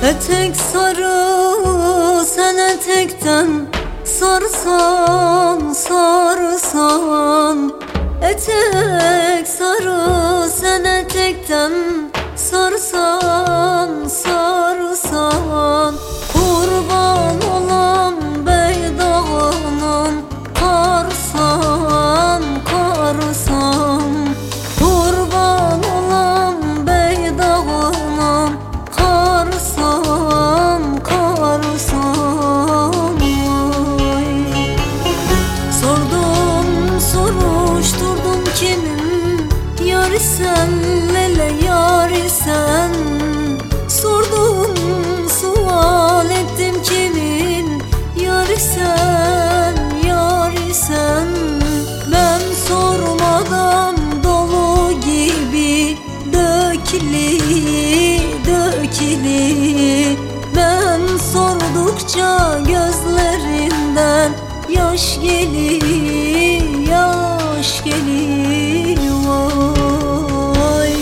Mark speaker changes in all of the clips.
Speaker 1: Etek sarı sen etekten sarsan sarsan, etek sarı sen etekten sarsan sarsan, kurban olan beydağının karsan karsan, kurban olan beydağının karsan karsan. Sordum soruşturdum kimin yarisen, lele yarisen. Sordum sual ettim kimin yarisen yarisen. Ben sormadan dolu gibi dökili dökili, ben sordukça gözlerinden yaş gelir yaş gelir. Vay.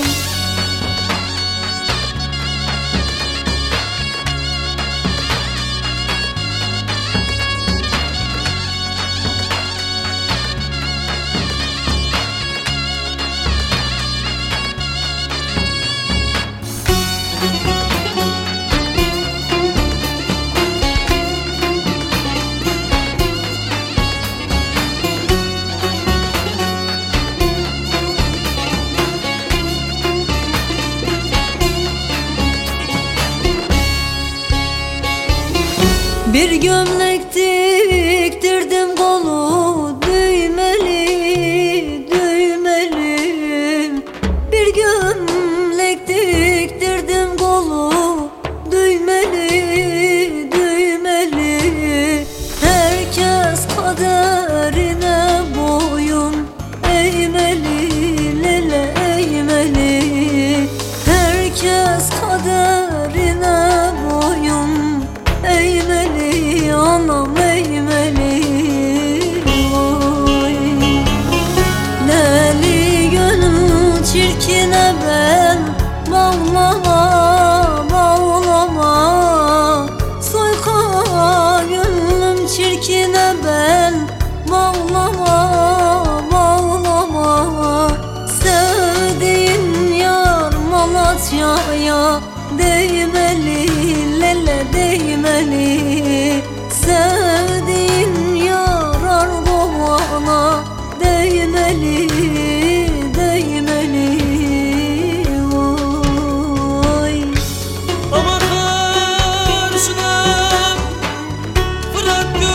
Speaker 1: Bir gömlek diktirdim kolu düğmeli düğmeli, bir gömlek diktirdim kolu düğmeli düğmeli. Herkes kaderine boyun eğmeli, lele eğmeli. Herkes kaderine boyun eğmeli, anam eğmeli. Vay. Deli gönül çirkine ben bağlama bağlama, soyka gönlüm çirkine ben bağlama bağlama. Sevdiğin yar Malatya'ya değmeli, lele değmeli. Sevdiğin yar Ardahan'a değmeli değmeli. Vay.
Speaker 2: Ama karşına bırak